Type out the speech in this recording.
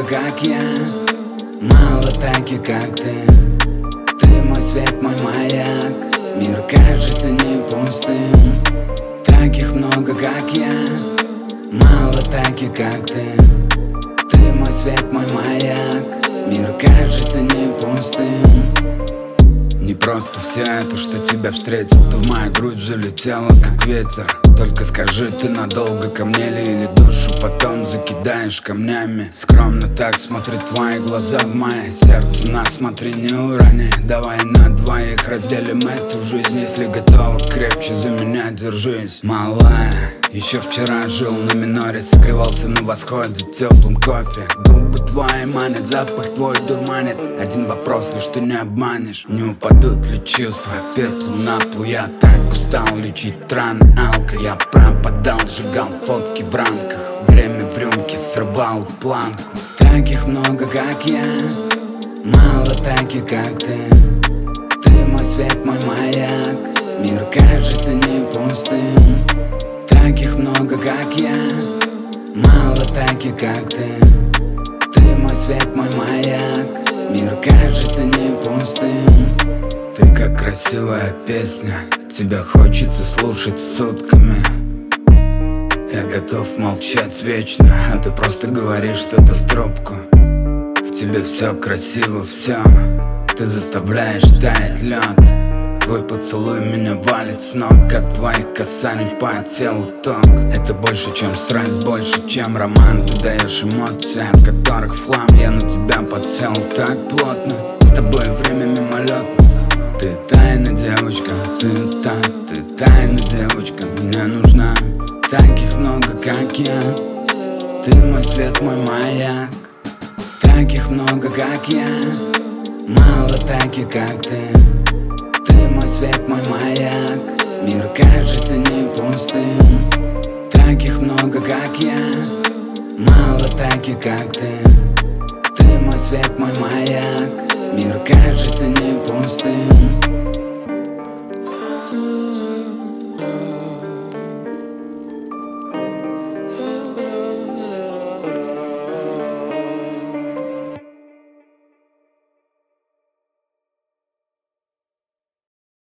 как я, мало таких, как ты. Ты мой свет, мой маяк, мир кажется не пустым. Таких много, как я, мало таких, как ты. Ты мой свет, мой маяк, мир кажется не пустым. Не просто все это, что тебя встретил. Ты в мою грудь залетела, как ветер. Только скажи, ты надолго ко мне ли, или душу потом закидаешь камнями? Скромно так смотрят твои глаза в мое сердце. На, смотри, не урони. Давай на двоих разделим эту жизнь. Если готова, крепче за меня держись. Малая, еще вчера жил на миноре, согревался на восходе теплым кофе. Губы твои манят, запах твой дурманит. Один вопрос, лишь ты не обманешь. Не упадут ли чувства пеплом на пол? Я так устал лечить раны алкой. Я пропадал, сжигал фотки в рамках. Время в рюмке срывал планку. Таких много, как я, мало таких, как ты. Ты мой свет, мой маяк, мир кажется не пустым. Таких много, как я, мало таких, как ты. Ты мой свет, мой маяк, мир кажется не пустым. Ты как красивая песня, тебя хочется слушать сутками. Я готов молчать вечно, а ты просто говоришь что-то в трубку. В тебе все красиво, все. Ты заставляешь таять лед. Твой поцелуй меня валит с ног, от твоих касаний по телу ток. Это больше, чем страсть, больше, чем роман. Ты даешь эмоции, от которых в хлам. Я на тебя подсел так плотно, с тобой время мимолетно. Ты тайна девочка, ты тайна девочка, мне нужна. Таких много, как я, ты мой свет, мой маяк. Таких много, как я, мало таких, как ты. Ты мой свет, мой маяк, мир кажется не пустым. Таких много, как я, мало таких, как ты. Ты мой свет, мой маяк, мир кажется не пустым.